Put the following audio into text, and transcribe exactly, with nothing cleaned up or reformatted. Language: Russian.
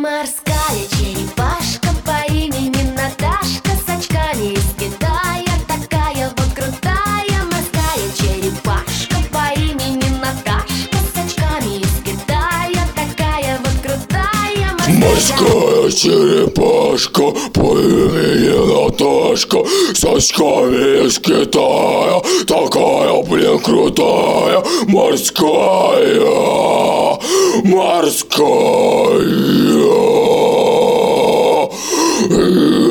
Морская черепашка по имени Наташка, с очками из Китая, такая вот крутая. Морская черепашка по имени Наташка, с очками из Китая, такая вот крутая. Морская черепашка по имени Наташка, с очками из Китая, такая, блин, крутая. Морская, морская.